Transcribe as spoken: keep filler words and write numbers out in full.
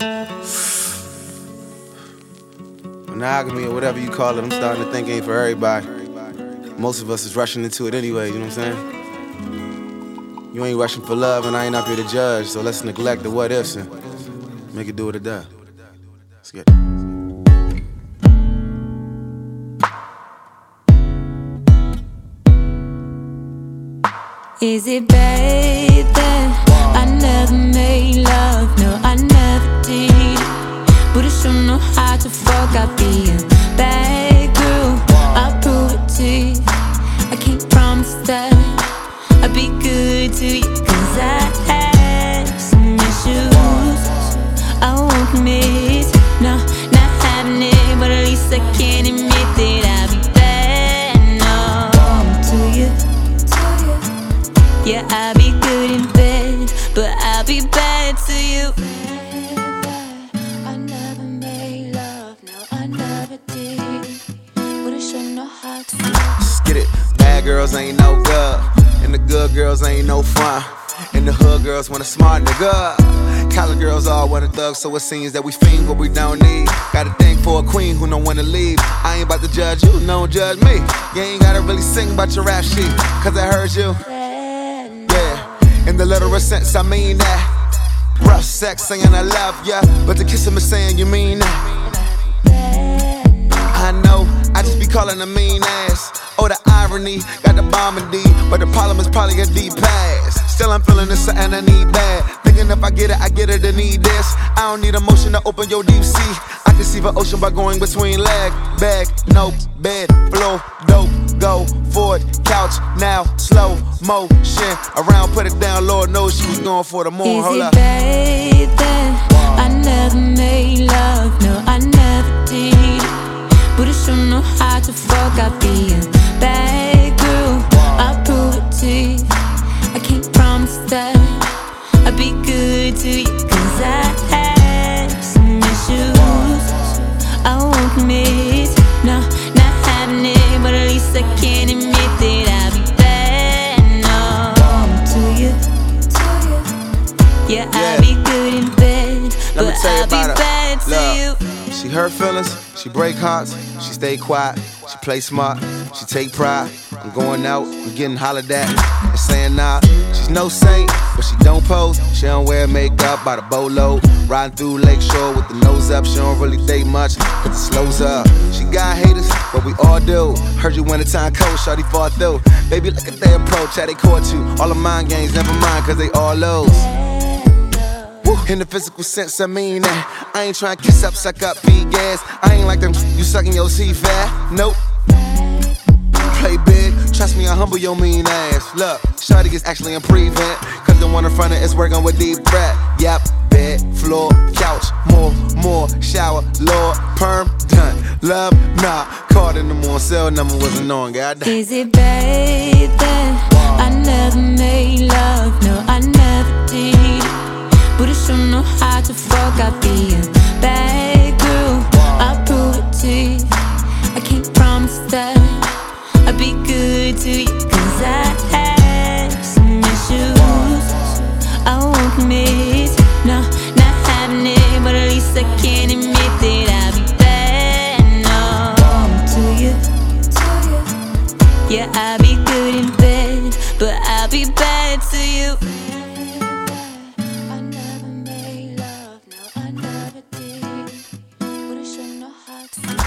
Monogamy or whatever you call it, I'm starting to think ain't for everybody. Most of us is rushing into it anyway, you know what I'm saying? You ain't rushing for love and I ain't up here to judge, so let's neglect the what ifs and make it do what it does. Let's get it. Is it bad that I never made love? No, I never did. But I sure know how to fuck. I be a bad girl, I'll prove it to you. I can't promise that I'll be good to you, cause I have some issues I won't miss. No, not having it, but at least I can admit that I'll be bad, no, to you. Yeah, I'll be good in bed, but I'll be bad to you. I never made love, no, I never did. But I sure know how to. Let's get it. Bad girls ain't no good, and the good girls ain't no fun. And the hood girls want a smart nigga. College girls all want a thug, so it seems that we fiend what we don't need. Got a thing for a queen who don't wanna leave. I ain't about to judge you, don't judge me. You ain't gotta really sing about your rap sheet, cause I heard you. In the literal sense, I mean that. Rough sex saying I love ya, but the kiss him is saying you mean that. I know, I just be calling a mean ass. Oh, the irony, got the bomb in D, but the problem is probably a deep pass. Still I'm feeling this something I need bad. Thinking if I get it, I get it and need this. I don't need emotion to open your deep sea. I can see the ocean by going between leg, bag, nope, bed, floor, dope, go, forward, couch, now, slow motion. Around, put it down, Lord knows she was going for the moon. Hold up. Is it bad that I never made love? No, I never did. But I sure know how to fuck. I be a bad girl, I'll prove it to you. I can't promise that I'll be good to you, cause I have some issues I won't miss. No, not having it, but at least I can admit that I'll be bad, no, to you. Yeah, I'll be good in bed, but I'll be bad to you. She hurt feelings, she break hearts, she stay quiet, she play smart, she take pride. I'm going out, I'm getting hollered at, and saying nah. She's no saint, but she don't pose. She don't wear makeup by the bolo. Riding through Lakeshore with the nose up. She don't really think much, cause it slows up. She got haters, but we all do. Heard you wintertime cold, shawty fought through. Baby, look at their approach, how they caught you. All the mind games, never mind, cause they all lows. In the physical sense, I mean that. I ain't trying to kiss up, suck up, feed gas. I ain't like them, you sucking your C-fat. Nope. Play big, trust me, I humble your mean ass. Look, shawty is actually in prevent, cause the one in front of it's working with deep breath. Yep, bed, floor, couch, more, more, shower, Lord, perm, done. Love, nah, called in the morning, cell number wasn't on, goddamn. Is it bad that I never made love? No, I never did. But I sure know how to fuck. I be a bad girl, I'll prove it to you. I can't promise that I'll be good to you, cause I have some issues I won't miss. No, not having it, but at least I can admit that I'll be bad, no, to you. Yeah, I'll be good in bed, but I'll be bad to you. I never made love, no, I never did. But I sure know how to.